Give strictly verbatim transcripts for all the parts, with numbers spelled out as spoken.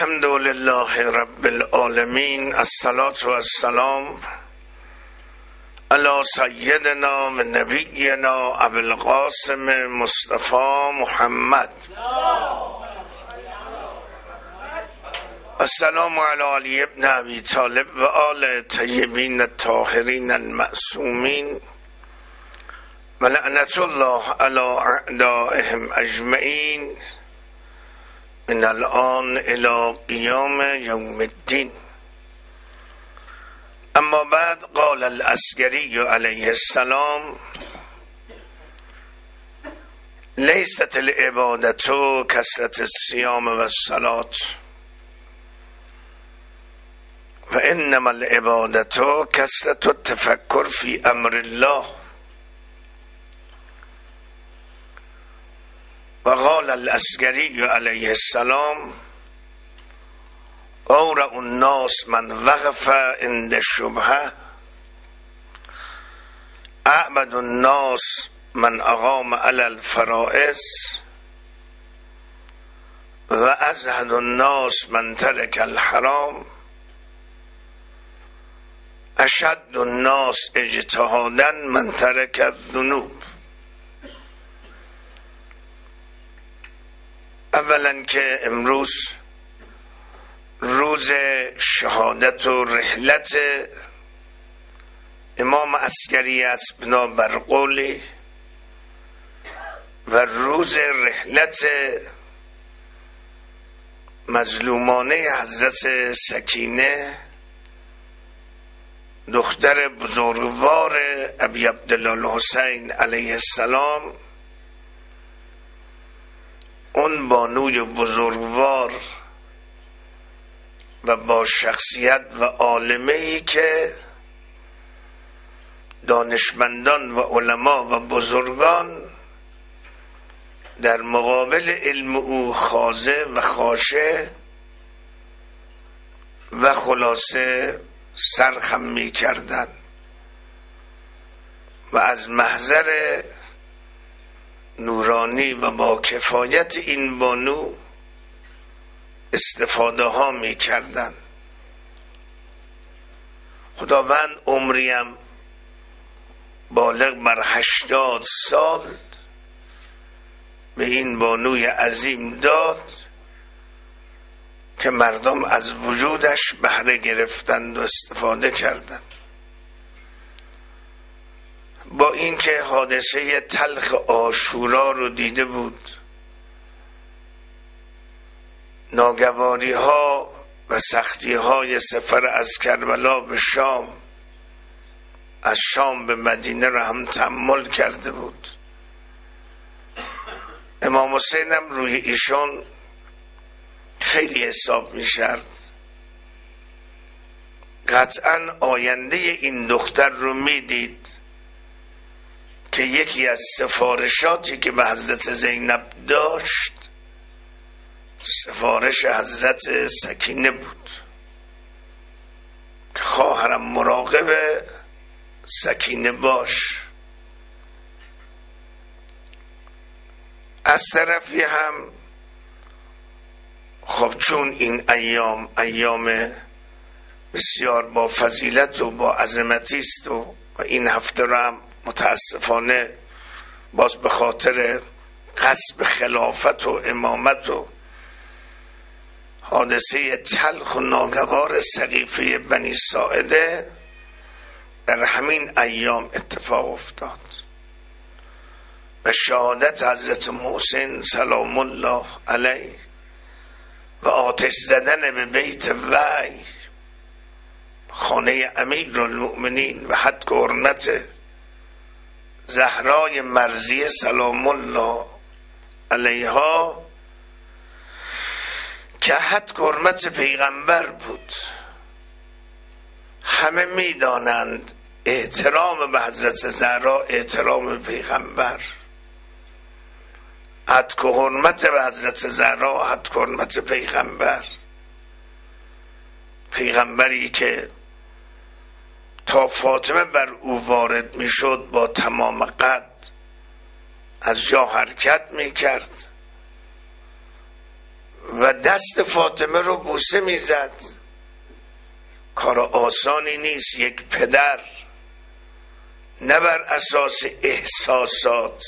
الحمد لله رب العالمين، الصلاة والسلام علی سیدنا و نبینا ابو القاسم مصطفى محمد. السلام علی علی ابن ابی طالب و آل طیبین الطاهرین المعصومین و لعنت الله علی اعدائهم اجمعین من الان الى قیام یوم الدین. اما بعد، قال العسکری علیه السلام: لیست العبادة کثرة الصیام و الصلاة و انما العبادة کثرة التفکر فی امر الله. و قال العسکری علیه السلام: اورع الناس من وقف عند الشبهه، اعبد الناس من اقام علی الفرائض، و ازهد الناس من ترک الحرام، اشد الناس اجتهادا من ترک الذنوب. اولا که امروز روز شهادت و رحلت امام عسکری است بنابر قولی، و روز رحلت مظلومانه حضرت سکینه دختر بزرگوار ابی عبدالله الحسین علیه السلام، اون بانوی بزرگوار و با شخصیت و عالمه‌ای که دانشمندان و علما و بزرگان در مقابل علم او خاضع و خاشع و خلاصه سرخم می کردن و از محضر نورانی و با کفایت این بانو استفاده ها می کردن. خداوند عمریم بالغ بر هشتاد سال به این بانوی عظیم داد که مردم از وجودش بهره گرفتند و استفاده کردند. با اینکه حادثه تلخ عاشورا رو دیده بود، ناگواری ها و سختی های سفر از کربلا به شام، از شام به مدینه را هم تحمل کرده بود. امام حسین هم روی ایشان خیلی حساب می شرد. قطعا آینده این دختر رو می دید که یکی از سفارشاتی که به حضرت زینب داشت سفارش حضرت سکینه بود که خواهرم مراقب سکینه باش. از طرفی هم خب چون این ایام ایام بسیار با فضیلت و با عظمتی است و این هفته را هم متاسفانه باز به خاطر غصب خلافت و امامت و حادثه تلخ و ناگوار سقیفه بنی ساعده در همین ایام اتفاق افتاد و شهادت حضرت محسن سلام الله علیه و آتش زدن به بیت وحی، خانه امیر المؤمنین و حد که حرمت زهرای مرضیه سلام الله علیها که حد که حرمت پیغمبر بود. همه می دانند احترام به حضرت زهرا احترام به پیغمبر، حد که حرمت به حضرت زهرا حد که حرمت پیغمبر، پیغمبری که تا فاطمه بر او وارد می شد با تمام قد از جا حرکت می کرد و و دست فاطمه رو بوسه میزد. کار آسانی نیست. یک پدر نه بر اساس احساسات،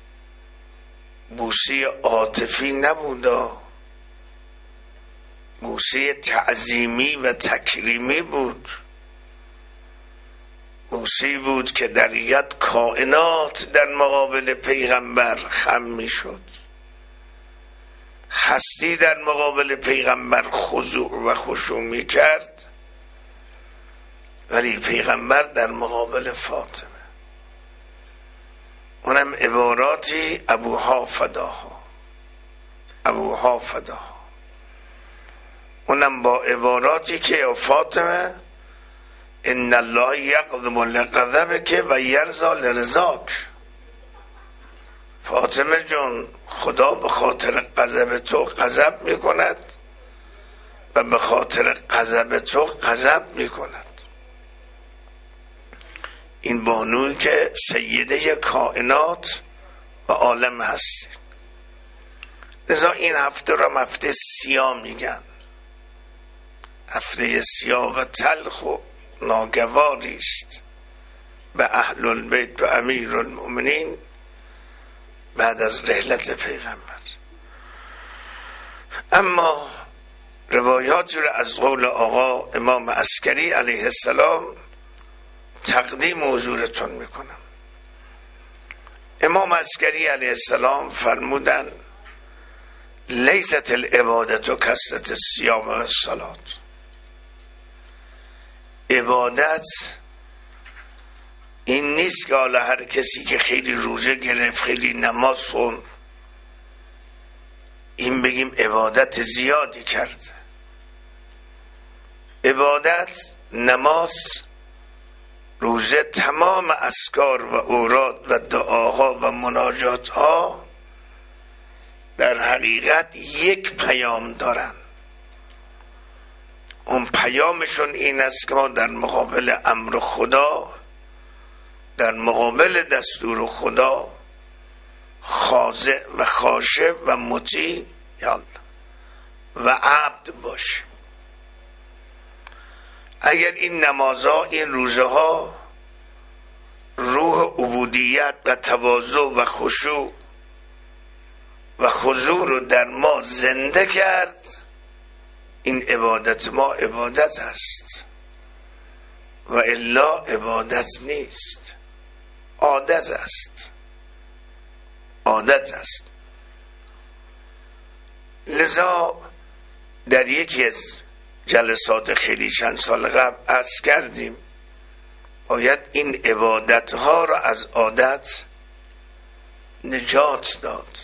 بوسه عاطفی نبودا، بوسه تعظیمی و تکریمی بود. بوسه بود که در ید کائنات در مقابل پیغمبر خم می شد. هستی در مقابل پیغمبر خضوع و خشوع می کرد، ولی پیغمبر در مقابل فاطمه، اونم عباراتی ابوها فداها، ابوها فداها، اونم با عباراتی که فاطمه ان الله یغضب لغضبک و یرضی لرضاک. فاطمه جون، خدا به خاطر غضب تو غضب میکند و به خاطر غضب تو غضب میکند. این بانوی که سیده کائنات و عالم هستی. لذا این هفته را هفته سیاه میگن، هفته سیاه و تلخ و ناگواری است به اهل البیت و امیر المؤمنین بعد از رحلت پیغمبر. اما روایاتی را از قول آقا امام عسکری علیه السلام تقدیم حضورتون میکنم. امام عسکری علیه السلام فرمودن لیست العبادت و کثرت الصیام و الصلاة. عبادت این نیست که حالا هر کسی که خیلی روزه گرفت، خیلی نماز خوند، این بگیم عبادت زیادی کرد. عبادت نماز، روزه، تمام اذکار و اوراد و دعاها و مناجاتها در حقیقت یک پیام دارن. اون پیامشون این است که ما در مقابل امر خدا، در مقابل دستور خدا خاضع و خاشع و مطیع و عبد باشیم. اگر این نمازها، این روزه ها روح عبودیت و تواضع و خشوع و خضوع رو در ما زنده کرد، این عبادت ما عبادت است و الا عبادت نیست، عادت است، عادت است. لذا در یکی از جلسات خیلی چند سال قبل عرض کردیم باید این عبادت ها را از عادت نجات داد.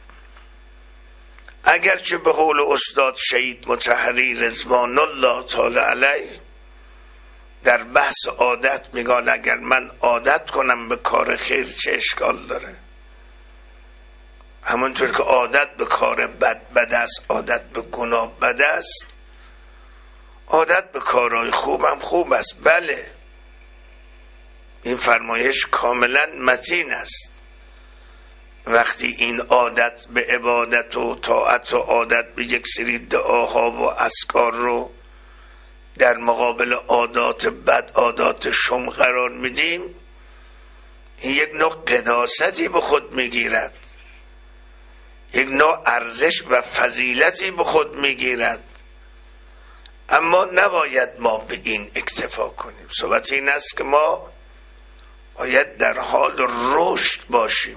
اگرچه به قول استاد شهید مطهری رضوان الله تعالی علیه در بحث عادت میگن اگر من عادت کنم به کار خیر چه اشکال داره؟ همونطور که عادت به کار بد بد است، عادت به گناه بد است، عادت به کارهای خوب هم خوب است. بله، این فرمایش کاملا متین است. وقتی این عادت به عبادت و طاعت و عادت به یک سری دعاها و اذکار رو در مقابل عادات بد، عادات شوم قرار میدیم، این یک نوع قداستی به خود میگیرد، یک نوع ارزش و فضیلتی به خود میگیرد. اما نباید ما به این اکتفا کنیم. صحبت این است که ما باید در حال رشد باشیم.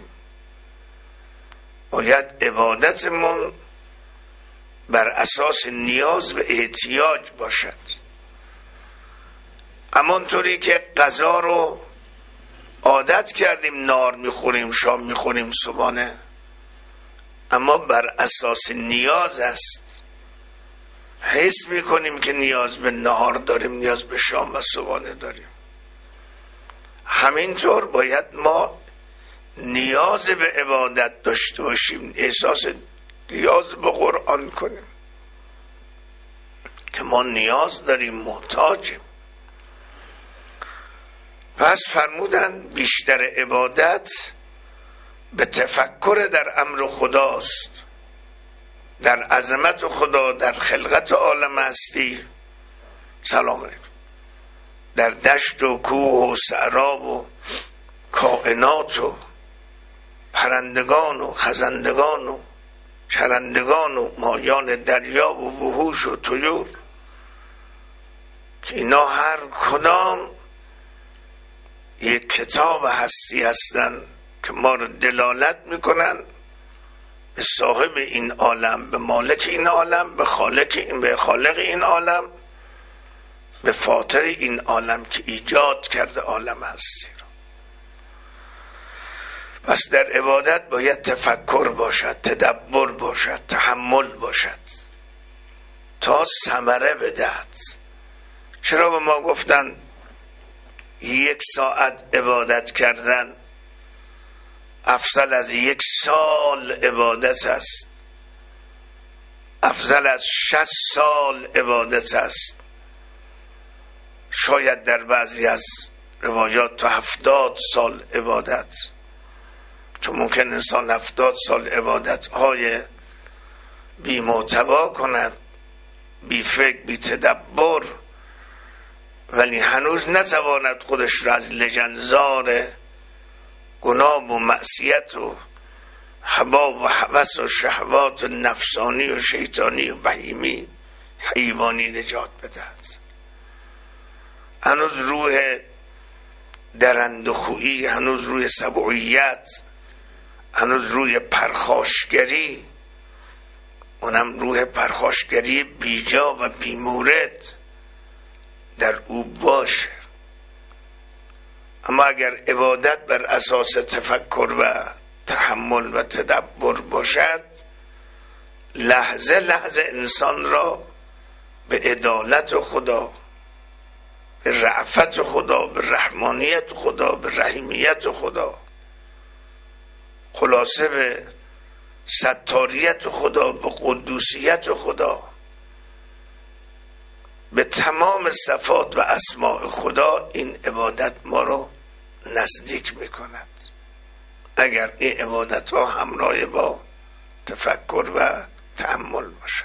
باید عبادتمون بر اساس نیاز و احتیاج باشد. همانطوری که غذا رو عادت کردیم نار میخوریم، شام میخوریم، صبحانه، اما بر اساس نیاز است. حس میکنیم که نیاز به نهار داریم، نیاز به شام و صبحانه داریم. همینطور باید ما نیاز به عبادت داشته باشیم، احساس نیاز به قرآن کنیم که ما نیاز داریم، محتاجیم. پس فرمودن بیشتر عبادت به تفکر در امر خداست در عظمت خدا، در خلقت عالم هستی سلام علیکم. در دشت و کوه و صحرا و کائنات و پرندگان و خزندگان و چرندگان و مایان دریا و وحوش و طیور که اینا هر کدام یک کتاب هستی هستن که ما رو دلالت میکنن به صاحب این عالم، به مالک این عالم، به خالق این به خالق این عالم، به فاطر این عالم که ایجاد کرده عالم هستی رو. پس در عبادت باید تفکر باشد، تدبر باشد، تحمل باشد تا ثمره بدهد. چرا به ما گفتن یک ساعت عبادت کردن افضل از یک سال عبادت است، افضل از شصت سال عبادت است، شاید در بعضی از روایات تا هفتاد سال عبادت، چون ممکن انسان هفتاد سال عبادت های بی محتوا کند، بی فکر، بی تدبر، ولی هنوز نتواند خودش را از لجنزار گناه و معصیت و هوا و هوس و شهوات نفسانی و شیطانی و بهیمی حیوانی نجات بدهد. هنوز روح درندخویی، هنوز روی سبوعیت، هنوز روی پرخاشگری، اونم روح پرخاشگری بیجا و بیمورد در او باشه. اما اگر عبادت بر اساس تفکر و تحمل و تدبر باشد، لحظه لحظه انسان را به عدالت خدا، به رأفت خدا، به رحمانیت خدا، به رحیمیت خدا، خلاصه به ستاریت خدا، به قدوسیت خدا، به تمام صفات و اسماء خدا، این عبادت ما رو نزدیک میکند اگر این عبادت ها همراه با تفکر و تأمل باشد.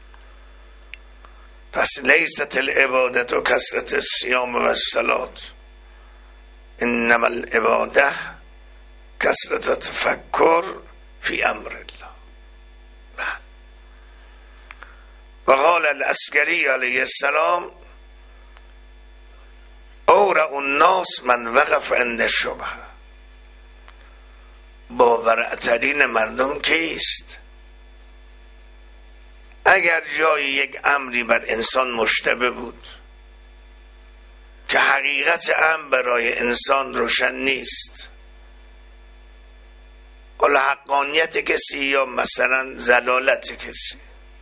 پس لیست العبادت و کثرت الصیام و الصلات، انما العباده کثرت تفکر فی امر الله. و قال العسکری علیه السلام اورع الناس من وقف عند الشبهه. باورعترین مردم کیست؟ اگر جای یک امری بر انسان مشتبه بود که حقیقت امر برای انسان روشن نیست، حالا حقانیت کسی یا مثلا زلالت کسی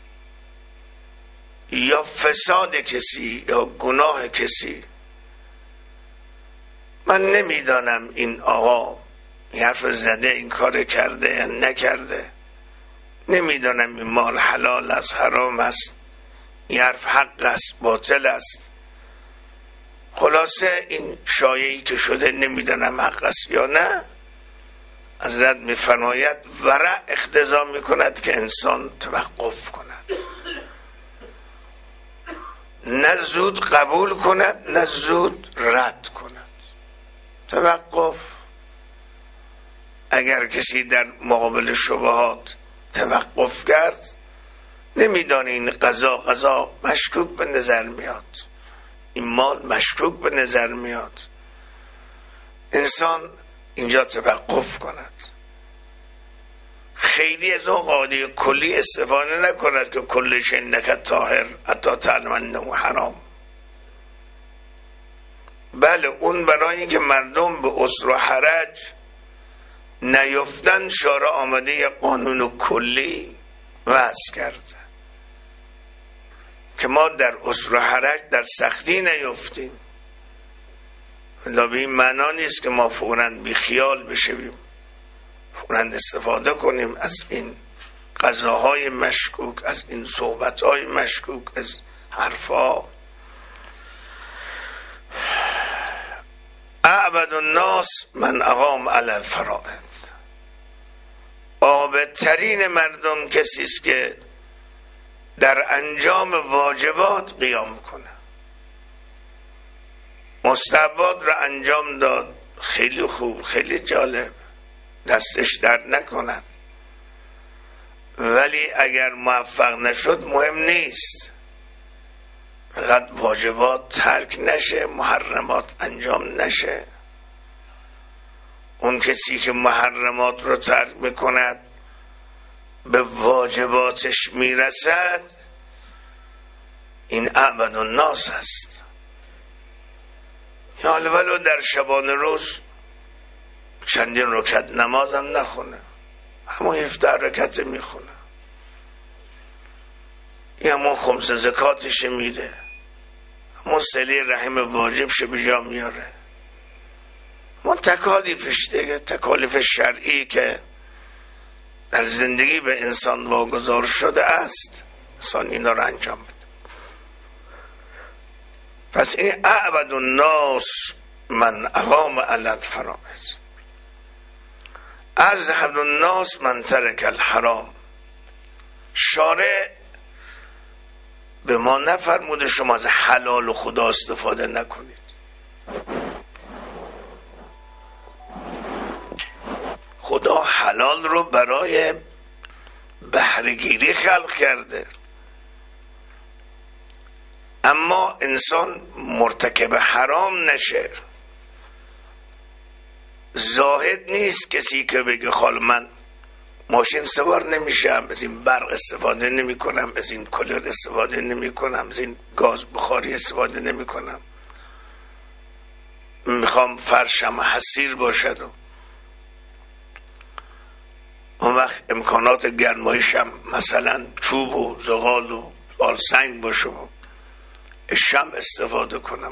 یا فساد کسی یا گناه کسی، من نمیدانم این آقا این حرف زده، این کار کرده یا نکرده، نمیدانم این مال حلال است حرام است، این حرف حق است باطل است، خلاصه این شایعی که شده نمیدانم حق است یا نه. حضرت میفرماید ورع اقتضا میکند که انسان توقف کند، نه زود قبول کند نه زود رد کند. توقف. اگر کسی در مقابل شبهات توقف کرد، نمیدانه این قضا قضا مشکوک به نظر میاد، این مال مشکوک به نظر میاد، انسان اینجا توقف کند. خیلی از اون قاعده کلی استفاده نکند که کل شیء انک طاهر حتی تعلم انه حرام. بله، اون برای اینکه مردم به عسر و حرج نیفتن شارع آمده یه قانون کلی وضع کرده که ما در عسر و حرج در سختی نیفتیم. ولی به این معنا نیست که ما فوراً بی خیال بشویم، فوراً استفاده کنیم از این قضاهای مشکوک، از این صحبتهای مشکوک، از حرفا. اعبد الناس من اقام علی الفرائض. عابدترین مردم کسی است که در انجام واجبات قیام کنه. مستحبات رو انجام داد، خیلی خوب، خیلی جالب، دستش درد نکند، ولی اگر موفق نشد مهم نیست، فقط واجبات ترک نشه، محرمات انجام نشه. اون کسی که محرمات رو ترک میکند به واجباتش میرسد، این اعبد الناس است. یا ولو در شبانه روز چندین رکعت نمازم نخونه، همون هفده رکعت میخونه، یا همون خمس زکاتش میده، همون صله رحم واجبش به جا میاره. من تکالیفش دیگه، تکالیف شرعی که در زندگی به انسان واگذار شده است، انسان اینا رو انجام بده. پس این اعبد الناس من اقام علی الفرائض، ازهد الناس من ترک الحرام. شارع به ما نفرموده شما از حلال و خدا استفاده نکنید. خدا حلال رو برای بهره‌گیری خلق کرده، اما انسان مرتکب حرام نشه. زاهد نیست کسی که بگه خال من ماشین سوار نمیشم، از این برق استفاده نمی کنم، از این کولر استفاده نمی کنم، از این گاز بخاری استفاده نمی کنم، میخوام فرشم حسیر باشد و اون وقت امکانات گرمایشم مثلا چوب و زغال و آل سنگ باشه و شم استفاده کنم،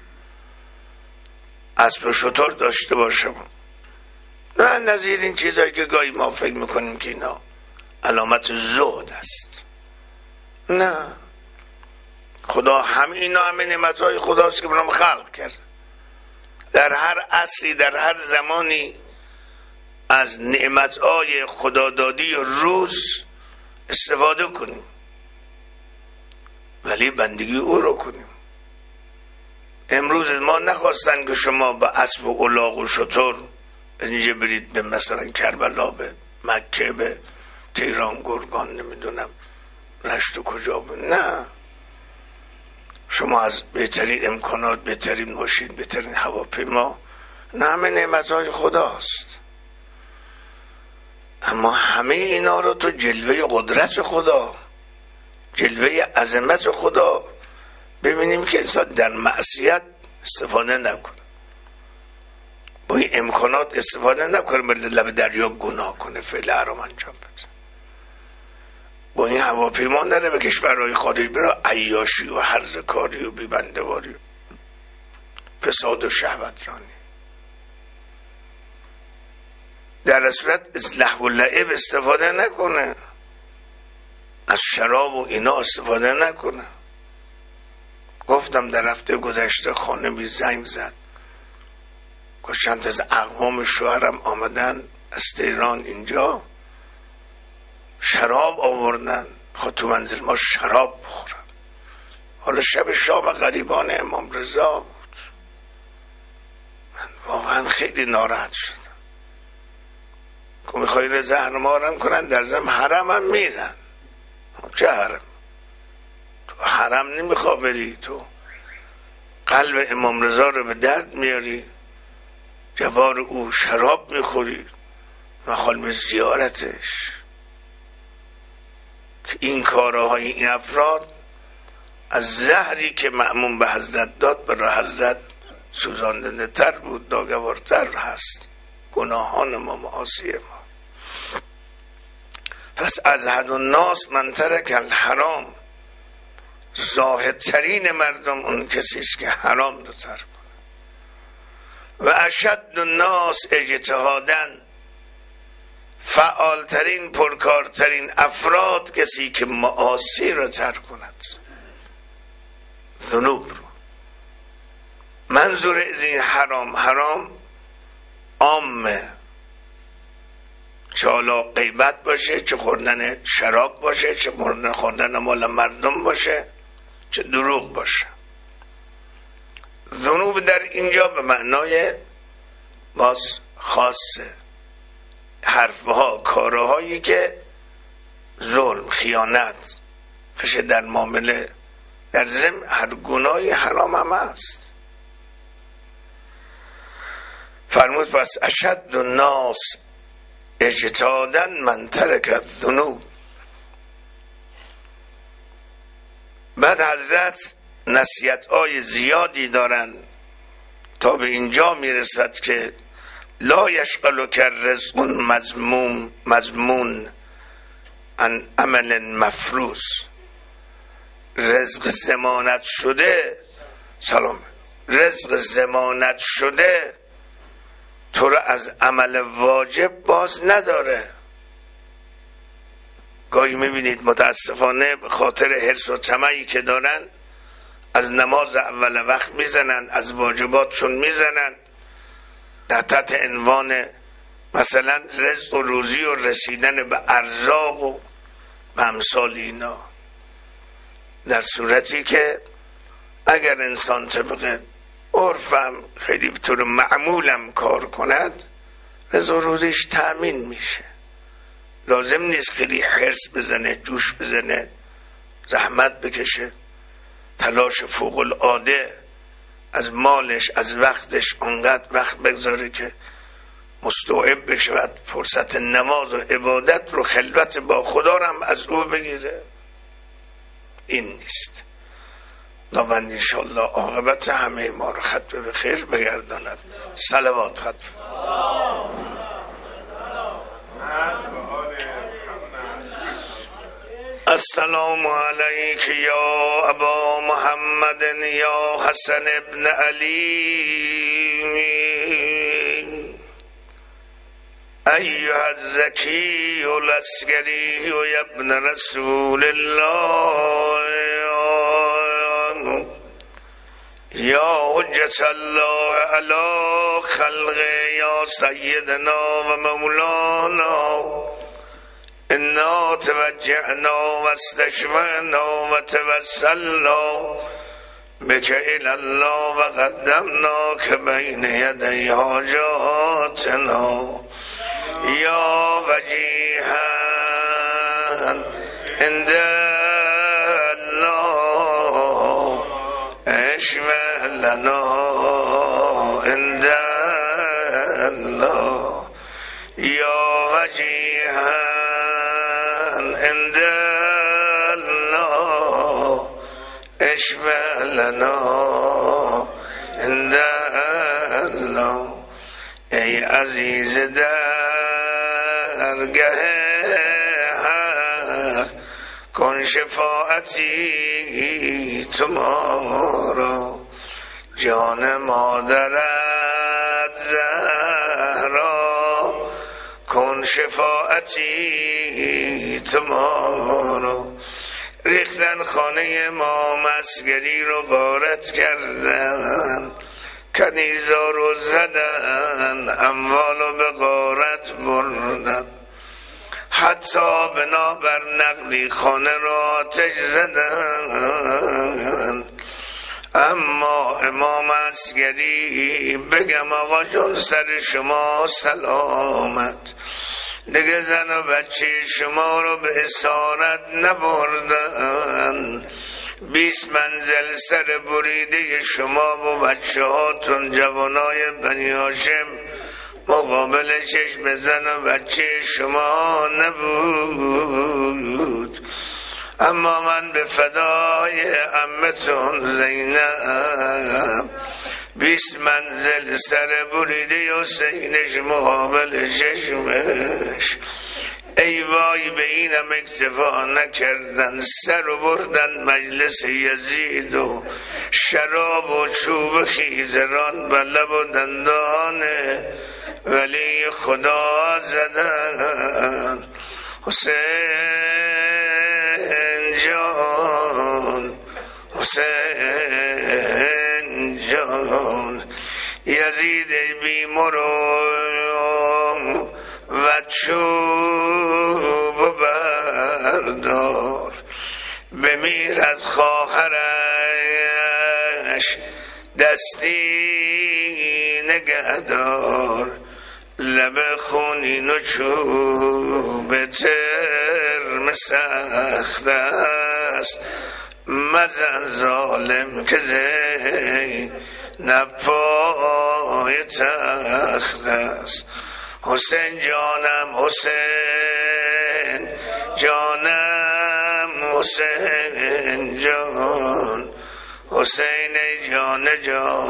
اسب و شتر داشته باشم. نه نظیر این چیزایی که گاهی ما فکر میکنیم که اینا علامت زهد است. نه، خدا همه اینا همه نعمتهای خداست که برام خلق کرد. در هر عصری، در هر زمانی از نعمتهای خدادادی روز استفاده کنیم، ولی بندگی او رو کنیم. امروز ما نخواستن که شما با اسب و الاغ و شتر اینجا برید به مثلا کربلا، به مکه، به تهران، گرگان، نمیدونم رشت و کجا بود. نه، شما از بهترین امکانات، بهترین ماشین، بهترین هواپیما، نه، همه نعمتهای خداست. اما همه اینا رو تو جلوه قدرت خدا، جلوه عظمت خدا ببینیم که انسان در معصیت استفاده نکنه، با این امکانات استفاده نکنه، به لب دریا گناه کنه، فعل حرام انجام بده، با این هواپیما نره به کشورهای خارجی برای عیاشی و هرزه کاری و بیبنده‌واری، فساد و شهوت رانی. در صورت از لهو و لعب استفاده نکنه، از شراب و اینا استفاده نکنه. گفتم در هفته گذشته خانمی زنگ زد، گفت چند از اقوام شوهرم آمدن از تهران اینجا، شراب آوردن، خود تو منزل ما شراب بخورن. حالا شب شام غریبان امام رضا بود. من واقعا خیلی ناراحت شدم که میخوایی رو زهر مارم کنن، در زم حرم هم میرن. چه حرم؟ تو حرم نمیخوا بری، تو قلب امام رضا رو به درد میاری، جوار او شراب میخوری، مخال به زیارتش. که این کارهای این افراد از زهری که مأمون به حضرت داد برای حضرت سوزاندنده تر بود، ناگوارتر هست. گناهان ما، معاصی ما. پس ازهد الناس من ترک الحرام، زاهدترین مردم اون کسی است که حرام رو ترک کنه. و اشد الناس اجتهادا، فعالترین، پرکارترین افراد کسی که معاصی رو ترک کند، ذنوب رو. منظور از این حرام، حرام عامه، چه حالا غیبت باشه، چه خوردن شراب باشه، چه خوردن مال مردم باشه، چه دروغ باشه. ذنوب در اینجا به معنای باز خاصه، حرفها، کارهایی که ظلم، خیانت خشه در معامله، در ضمن هر گناهی حرام هم است. فرمود پس اشد الناس اجتهادا من ترک الذنوب. بعد حضرت نصیحت های زیادی دارن تا به اینجا میرسد که لا یشغلک رزق مذموم مضمون عن عمل مفروض. رزق ضمانت شده، سلام، رزق ضمانت شده تو را از عمل واجب باز نداره. گاهی میبینید متاسفانه به خاطر حرص و طمعی که دارن از نماز اول وقت میزنن، از واجباتشون میزنن، در تحت عنوان مثلا رزق و روزی و رسیدن به ارزاق و به امثال اینا، در صورتی که اگر انسان طبق عرفم خیلی به طور معمولم کار کند رزق و روزیش تأمین میشه. لازم نیست خیلی حرص بزنه، جوش بزنه، زحمت بکشه، تلاش فوق العاده از مالش، از وقتش انقدر وقت بگذاره که مستوعب بشه و فرصت نماز و عبادت رو، خلوت با خدا رو هم از او بگیره. این نیست. خداوند انشاءالله عاقبت همه ما رو ختم به خیر بگرداند. صلوات ختم. السلام علیک یا ابا محمد یا حسن ابن علی ایها الزکی العسکری و ابن رسول الله یا حجت الله علی خلق یا سیدنا و مولانا انا توجهنا و استشفعنا و توسلنا بك الى الله و قدمنا که بین یدی حاجاتنا یا وجیها عند الله اشفع لنا عند الله یا وجیها عند الله اشفع لنا عند الله. ای عزیز درگه حق کن شفاعتی تو ما را، جان مادرت زهرا کن شفاعتی تو ما را. ریختن خانه ما، مسگری رو غارت کردن، کنیزا رو زدن، اموال رو به غارت بردن، حتی بنابر نقلی خانه رو آتش زدن. اما امام عسکری بگم آقا جان سر شما سلامت، دیگه زن و بچه شما رو به اسارت نبردن. بیست منزل سر بریده شما و بچه هاتون جوانای بنی هاشم مقابل چشم زن و بچه شما نبود. اما من به فدای عمتون زینب بیست منزل سر بریده حسینش مقابل چشمش، ای وای به اینم اکتفا نکردن، سر و بردن مجلس یزید و شراب و چوب خیزران به لب و دندان ولی خدا زدن. حسین جان، حسین جان، یزید بیمرو و چوب بردار، بمیر از خواهرش دستی نگهدار، لب خونین و چوب ترم سخت است، مزن ظالم که زی نپای تخت است. حسین جانم حسین جانم حسین جان، حسین جان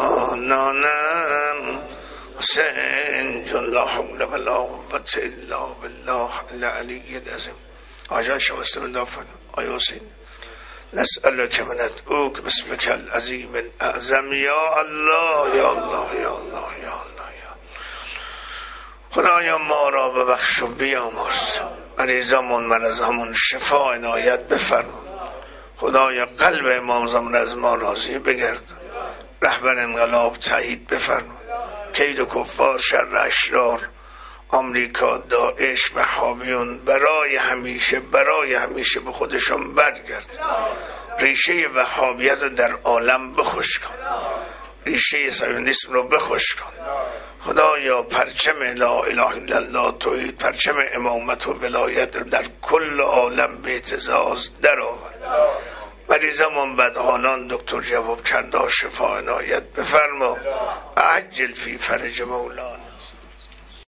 جانانم حسین جان. لا حول ولا قوة الا بالله العلی العظیم. آجان شما استمداد فرمایید. آیا حسین نسألك من ادعوك باسمك العظیم الاعظم یا الله یا الله یا الله یا الله یا خدایا ما را ببخش و بیامرز، مریضامون مرضامون شفا عنایت بفرما. خدایا قلب امام زمان از ما راضی بگرد، رهبر انقلاب تایید بفرما. کید و کفار شر اشرار آمریکا داعش وهابیون برای همیشه برای همیشه به خودشون برگرد. ریشه وهابیت رو در عالم بخوش کن، ریشه صهیونیسم رو بخوش کن. خدایا پرچم لا اله الا الله توحید، پرچم امامت و ولایت رو در کل عالم به اعتزاز در آور. مریضمون بدحالان دکتر جواب کرده شفا عنایت بفرما. عجل فی فرج مولانا.